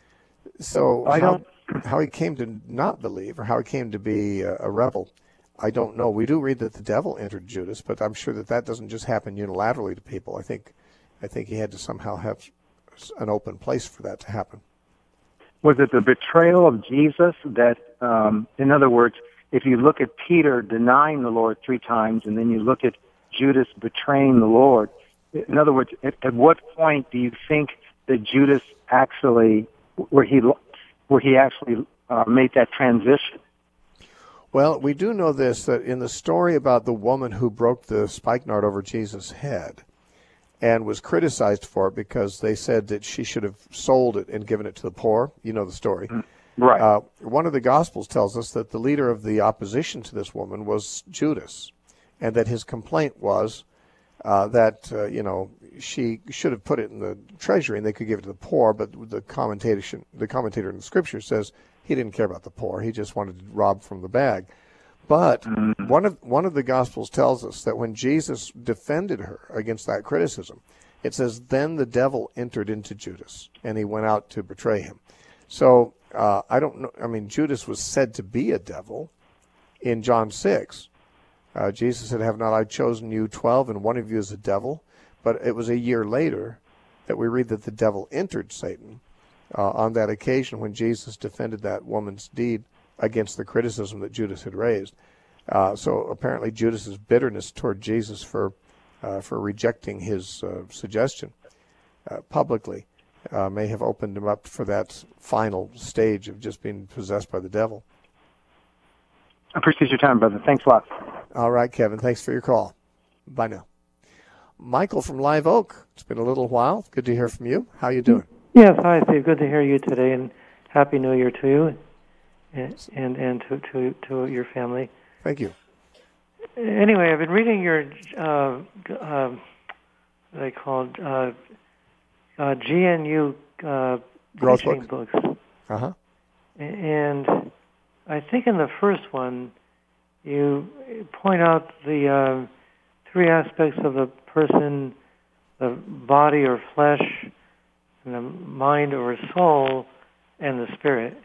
So I how, don't... how he came to not believe, or how he came to be a, a rebel, I don't know. We do read that the devil entered Judas, but I'm sure that that doesn't just happen unilaterally to people. I think, I think he had to somehow have an open place for that to happen. Was it the betrayal of Jesus that, um, in other words, if you look at Peter denying the Lord three times, and then you look at Judas betraying the Lord, in other words, at, at what point do you think that Judas actually, where he, where he actually uh, made that transition? Well, we do know this, that in the story about the woman who broke the spikenard over Jesus' head and was criticized for it because they said that she should have sold it and given it to the poor, you know the story. Right. Uh, one of the Gospels tells us that the leader of the opposition to this woman was Judas, and that his complaint was uh, that, uh, you know, she should have put it in the treasury and they could give it to the poor, but the commentator, the commentator in the Scripture says he didn't care about the poor. He just wanted to rob from the bag. But mm-hmm. one of one of the Gospels tells us that when Jesus defended her against that criticism, it says, then the devil entered into Judas, and he went out to betray him. So uh, I don't know. I mean, Judas was said to be a devil in John six. Uh, Jesus said, have not I chosen you twelve, and one of you is a devil? But it was a year later that we read that the devil entered Satan uh, on that occasion when Jesus defended that woman's deed against the criticism that Judas had raised. Uh, so apparently Judas's bitterness toward Jesus for uh, for rejecting his uh, suggestion uh, publicly uh, may have opened him up for that final stage of just being possessed by the devil. I appreciate your time, brother. Thanks a lot. All right, Kevin. Thanks for your call. Bye now. Michael from Live Oak. It's been a little while. Good to hear from you. How you doing? Yes, hi, Steve. Good to hear you today, and Happy New Year to you and and, and to, to, to your family. Thank you. Anyway, I've been reading your, uh, uh, what they called, uh, uh, G N U uh, Growth teaching book. books. Uh-huh. And I think in the first one, you point out the uh, three aspects of the person, the body or flesh, and the mind or soul, and the spirit.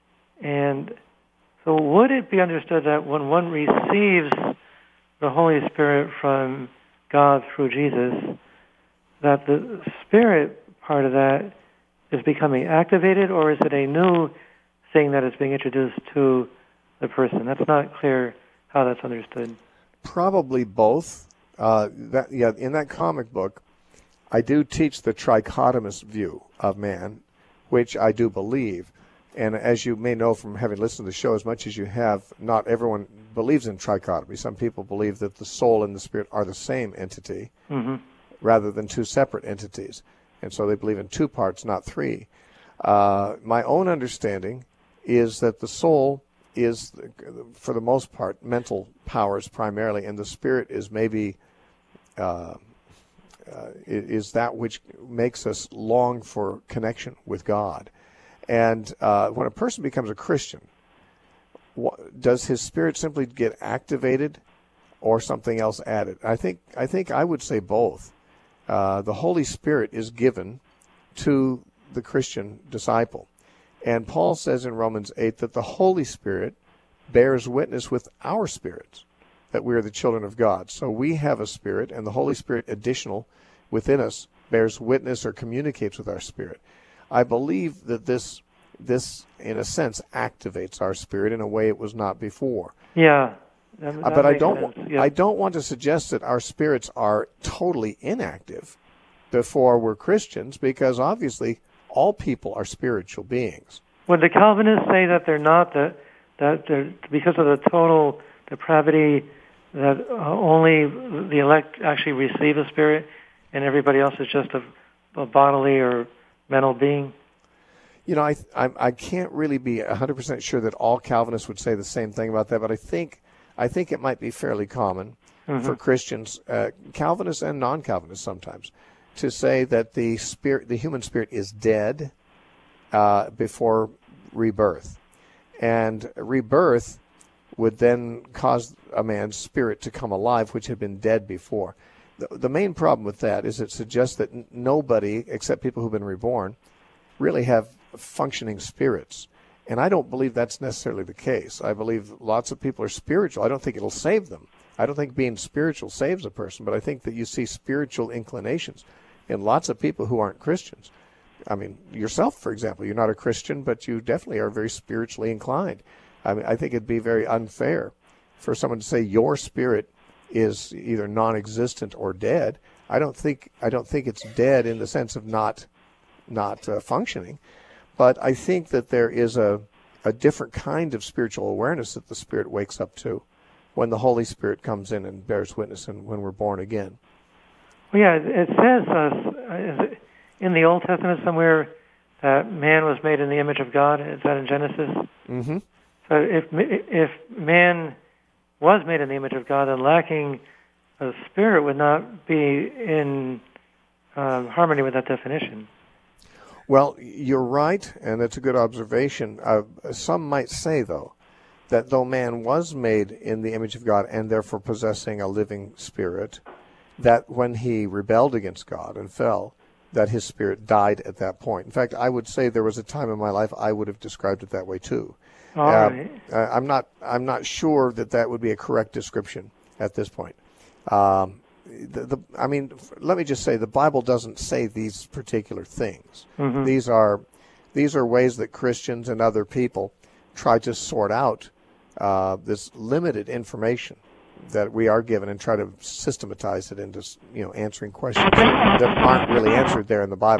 And so would it be understood that when one receives the Holy Spirit from God through Jesus, that the spirit part of that is becoming activated, or is it a new thing that is being introduced to the person? That's not clear how that's understood. Probably both. Uh, that yeah, in that comic book, I do teach the trichotomous view of man, which I do believe. And as you may know from having listened to the show as much as you have, not everyone believes in trichotomy. Some people believe that the soul and the spirit are the same entity mm-hmm. rather than two separate entities. And so they believe in two parts, not three. Uh, my own understanding is that the soul is, for the most part, mental powers primarily, and the spirit is maybe uh, uh, is that which makes us long for connection with God. And uh, when a person becomes a Christian, what, does his spirit simply get activated, or something else added? I think I think I would say both. Uh, the Holy Spirit is given to the Christian disciple. And Paul says in Romans eight that the Holy Spirit bears witness with our spirits that we are the children of God. So we have a spirit, and the Holy Spirit additional within us bears witness or communicates with our spirit. I believe that this, this in a sense, activates our spirit in a way it was not before. Yeah. That, that uh, but I makes don't, sense. Yeah. I don't want to suggest that our spirits are totally inactive before we're Christians, because obviously all people are spiritual beings. Would the Calvinists say that they're not, that, that they're, because of the total depravity, that uh, only the elect actually receive a spirit and everybody else is just a, a bodily or mental being? You know, I, I I can't really be one hundred percent sure that all Calvinists would say the same thing about that, but I think I think it might be fairly common mm-hmm. for Christians, uh, Calvinists and non-Calvinists sometimes, to say that the spirit, the human spirit, is dead uh, before rebirth, and rebirth would then cause a man's spirit to come alive, which had been dead before. The, the main problem with that is it suggests that n- nobody, except people who've been reborn, really have functioning spirits. And I don't believe that's necessarily the case. I believe lots of people are spiritual. I don't think it'll save them. I don't think being spiritual saves a person, but I think that you see spiritual inclinations in lots of people who aren't Christians. I mean, yourself, for example, you're not a Christian, but you definitely are very spiritually inclined. I mean, I think it'd be very unfair for someone to say your spirit is either non-existent or dead. I don't think I don't think it's dead in the sense of not not uh, functioning, but I think that there is a a different kind of spiritual awareness that the Spirit wakes up to when the Holy Spirit comes in and bears witness, and when we're born again. Well, yeah, it says uh, in the Old Testament somewhere that man was made in the image of God. Is that in Genesis? Mm-hmm. So if if man was made in the image of God, then lacking a spirit would not be in um, harmony with that definition. Well, you're right, and that's a good observation. Uh, some might say, though, that though man was made in the image of God and therefore possessing a living spirit, that when he rebelled against God and fell, that his spirit died at that point. In fact, I would say there was a time in my life I would have described it that way too. All uh, right. uh, I'm not. I'm not sure that that would be a correct description at this point. Um, the, the, I mean, let me just say the Bible doesn't say these particular things. Mm-hmm. These are these are ways that Christians and other people try to sort out uh, this limited information that we are given and try to systematize it into, you know, answering questions that aren't really answered there in the Bible.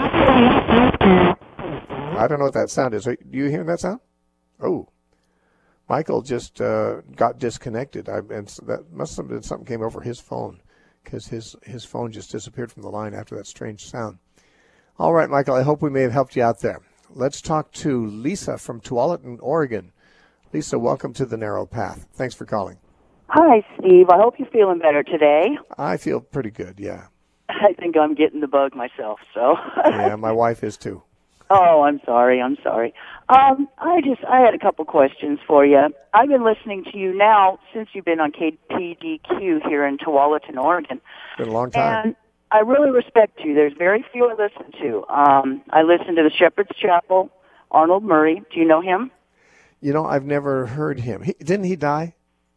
I don't know what that sound is. Are you hearing that sound? Oh. Michael just uh, got disconnected. I, and so that must have been something came over his phone, because his, his phone just disappeared from the line after that strange sound. All right, Michael, I hope we may have helped you out there. Let's talk to Lisa from Tualatin, Oregon. Lisa, welcome to The Narrow Path. Thanks for calling. Hi, Steve. I hope you're feeling better today. I feel pretty good, yeah. I think I'm getting the bug myself, so. Yeah, my wife is too. Oh, I'm sorry. I'm sorry. Um, I just, I had a couple questions for you. I've been listening to you now since you've been on K P D Q here in Tualatin, Oregon. It's been a long time. And I really respect you. There's very few I listen to. Um, I listen to the Shepherd's Chapel, Arnold Murray. Do you know him? You know, I've never heard him. He, didn't he die?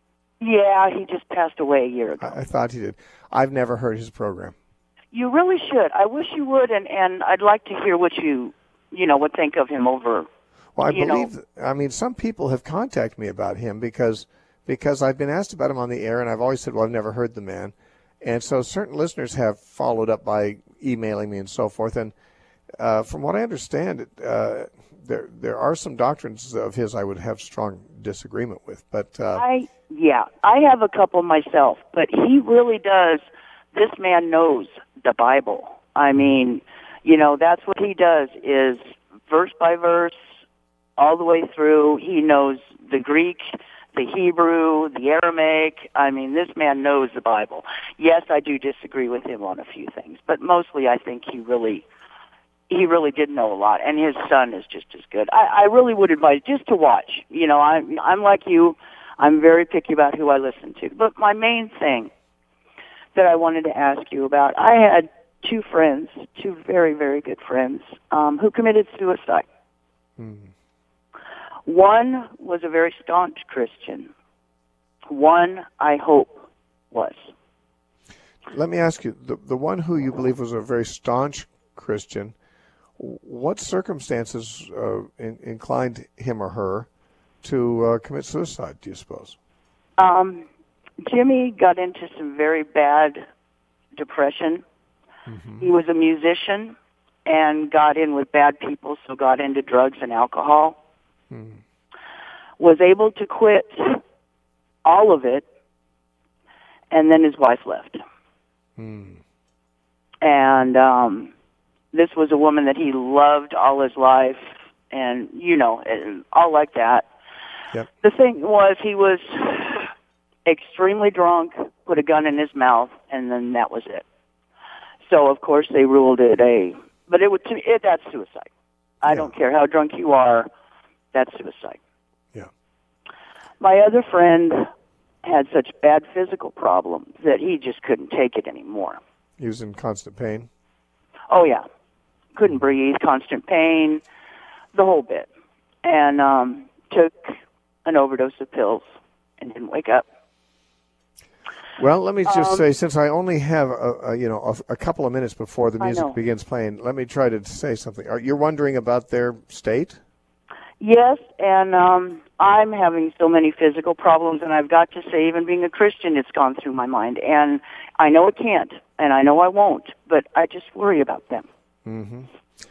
Yeah, he just passed away a year ago. I, I thought he did. I've never heard his program. You really should. I wish you would, and, and I'd like to hear what you, you know, would think of him over. Well, I you believe, know. I mean, some people have contacted me about him because because I've been asked about him on the air, and I've always said, well, I've never heard the man. And so certain listeners have followed up by emailing me and so forth. And uh, from what I understand, uh, there there are some doctrines of his I would have strong disagreement with. But uh, I yeah, I have a couple myself, but he really does. This man knows the Bible. I mean, you know, that's what he does, is verse by verse, all the way through. He knows the Greek, the Hebrew, the Aramaic. I mean, this man knows the Bible. Yes, I do disagree with him on a few things, but mostly I think he really, he really did know a lot, and his son is just as good. I, I really would advise just to watch. You know, I'm, I'm like you. I'm very picky about who I listen to. But my main thing that I wanted to ask you about, I had two friends, two very, very good friends, um, who committed suicide. Hmm. One was a very staunch Christian. One, I hope, was. Let me ask you, the, the one who you believe was a very staunch Christian, what circumstances uh, in, inclined him or her to uh, commit suicide, do you suppose? Um, Jimmy got into some very bad depression. Mm-hmm. He was a musician and got in with bad people, so got into drugs and alcohol. Mm. Was able to quit all of it, and then his wife left. Mm. And um, this was a woman that he loved all his life, and, you know, all like that. Yep. The thing was, he was extremely drunk, put a gun in his mouth, and then that was it. So, of course, they ruled it a, but it would, it, that's suicide. I yeah. don't care how drunk you are, that's suicide. Yeah. my other friend had such bad physical problems that he just couldn't take it anymore. He was in constant pain? Oh, yeah. Couldn't breathe, constant pain, the whole bit. And um, took an overdose of pills and didn't wake up. Well, let me just um, say, since I only have a, a you know a, a couple of minutes before the music begins playing, let me try to say something. Are you wondering about their state? Yes, and um, I'm having so many physical problems, and I've got to say, even being a Christian, it's gone through my mind. And I know it can't, and I know I won't, but I just worry about them. Mm-hmm.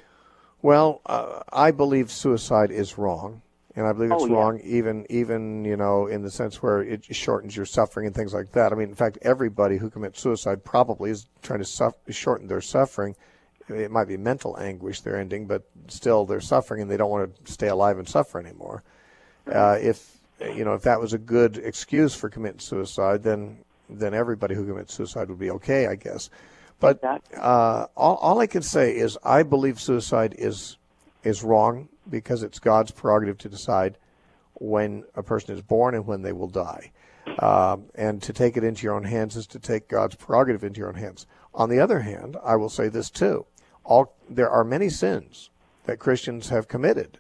Well, uh, I believe suicide is wrong, and I believe it's oh, yeah. wrong even, even you know, in the sense where it shortens your suffering and things like that. I mean, in fact, everybody who commits suicide probably is trying to suffer, shorten their suffering. It might be mental anguish they're ending, but still they're suffering, and they don't want to stay alive and suffer anymore. Uh, if you know, if that was a good excuse for committing suicide, then then everybody who commits suicide would be okay, I guess. But uh, all, all I can say is I believe suicide is is wrong because it's God's prerogative to decide when a person is born and when they will die. Um, and to take it into your own hands is to take God's prerogative into your own hands. On the other hand, I will say this too. All, there are many sins that Christians have committed.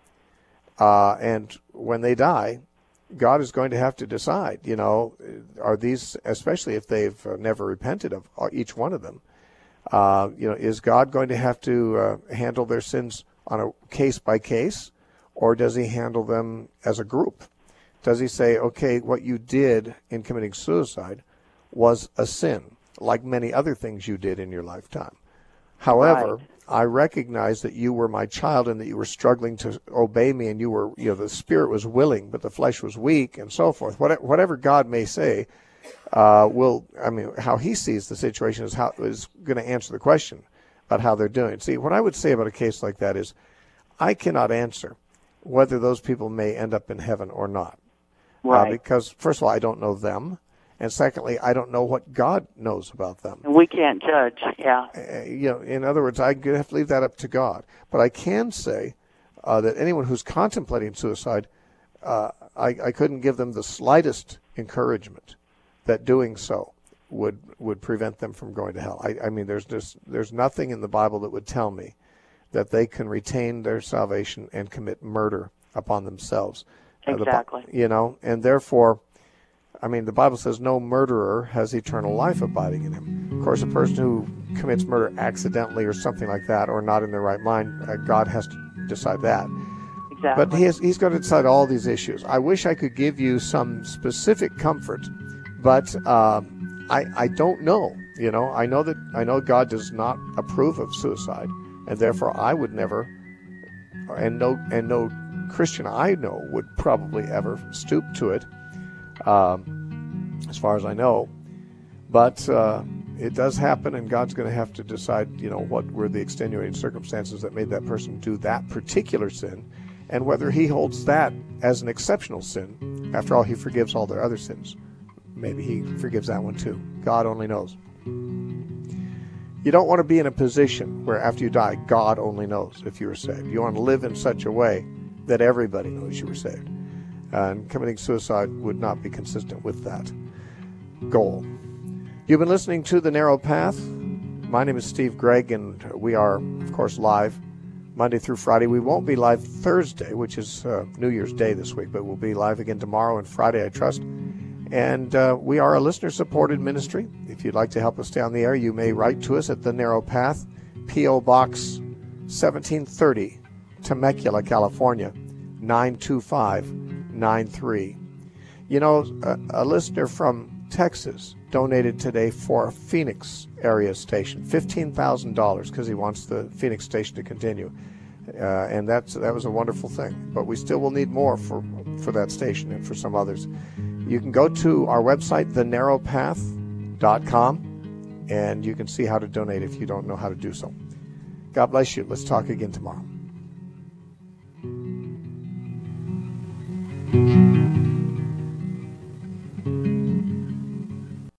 Uh, and when they die, God is going to have to decide, you know, are these, especially if they've uh, never repented of each one of them, uh, you know, is God going to have to uh, handle their sins on a case by case, or does he handle them as a group? Does he say, okay, what you did in committing suicide was a sin, like many other things you did in your lifetime? However, right. I recognize that you were my child and that you were struggling to obey me, and you were, you know, the spirit was willing, but the flesh was weak, and so forth. Whatever God may say, uh, will, I mean, how he sees the situation is how is going to answer the question about how they're doing. See, what I would say about a case like that is, I cannot answer whether those people may end up in heaven or not, right? Uh, because first of all, I don't know them. And secondly, I don't know what God knows about them. And we can't judge, yeah. Uh, you know, in other words, I have to leave that up to God. But I can say uh, that anyone who's contemplating suicide, uh, I, I couldn't give them the slightest encouragement that doing so would would prevent them from going to hell. I, I mean, there's just there's nothing in the Bible that would tell me that they can retain their salvation and commit murder upon themselves. Exactly. Uh, the, you know, and therefore, I mean, the Bible says no murderer has eternal life abiding in him. Of course, a person who commits murder accidentally or something like that, or not in their right mind, uh, God has to decide that. Exactly. But he has, he's going to decide all these issues. I wish I could give you some specific comfort, but uh, I I don't know. You know, I know that I know God does not approve of suicide, and therefore I would never, and no and no Christian I know would probably ever stoop to it. Um, as far as I know, but uh, it does happen, and God's going to have to decide, you know, what were the extenuating circumstances that made that person do that particular sin, and whether he holds that as an exceptional sin. After all, he forgives all their other sins. Maybe he forgives that one too. God only knows. You don't want to be in a position where after you die, God only knows if you were saved. You want to live in such a way that everybody knows you were saved. And committing suicide would not be consistent with that goal. You've been listening to The Narrow Path. My name is Steve Gregg, and we are, of course, live Monday through Friday. We won't be live Thursday, which is uh, New Year's Day this week, but we'll be live again tomorrow and Friday, I trust. And uh, we are a listener-supported ministry. If you'd like to help us stay on the air, you may write to us at The Narrow Path, P O. Box seventeen thirty, Temecula, California, nine two five nine three. You know, a, a listener from Texas donated today for a Phoenix area station, fifteen thousand dollars, because he wants the Phoenix station to continue. Uh, and that's that was a wonderful thing. But we still will need more for, for that station and for some others. You can go to our website, the narrow path dot com, and you can see how to donate if you don't know how to do so. God bless you. Let's talk again tomorrow.